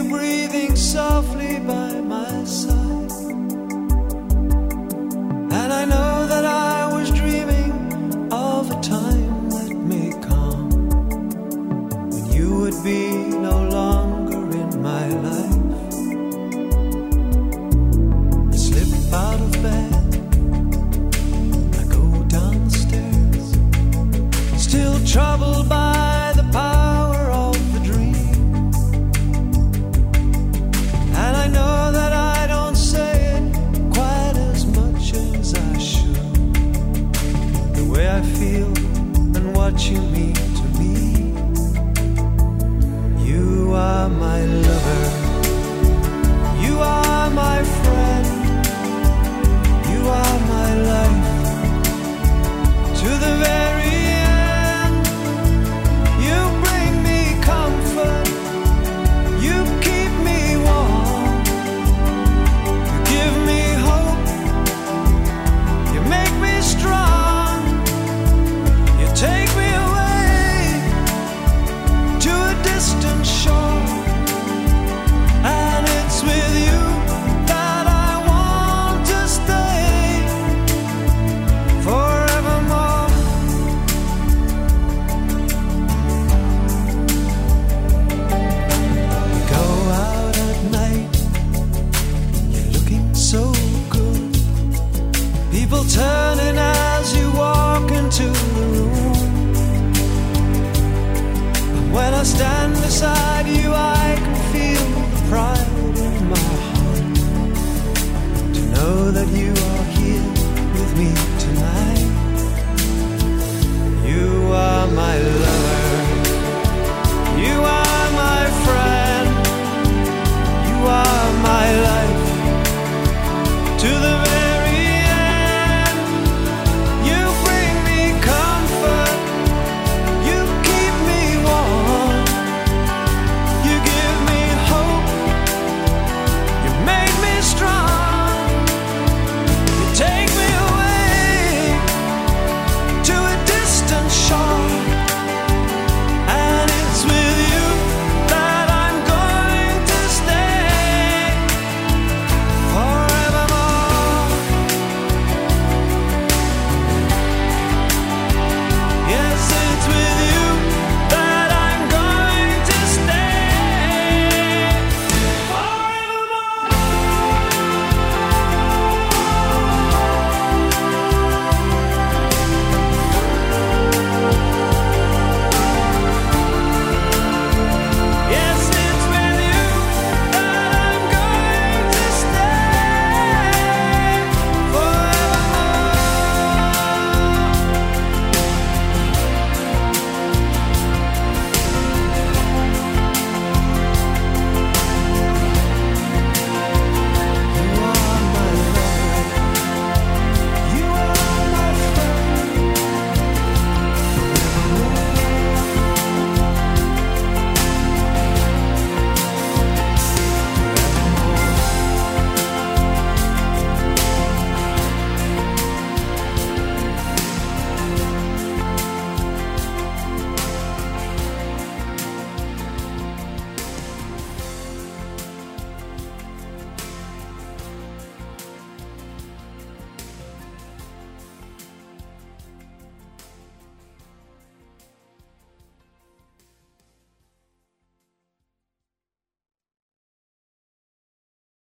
breathing softly by my side. And I know that I was dreaming of a time that may come when you would be no longer in my life. I slip out of bed, I go down the stairs, still troubled by the power of the dream. And I know that I don't say it quite as much as I should. The way I feel and what you mean to me. You are my lover, you are my friend, you are my life to the very end. You bring me comfort, you keep me warm, you give me hope, you make me strong, you take me away to a distant shore. And it's with you that I want to stay forevermore. You go out at night, you're looking so good. People turning as you walk into the room. And when I stand beside you, I can feel the pride in my heart to know that you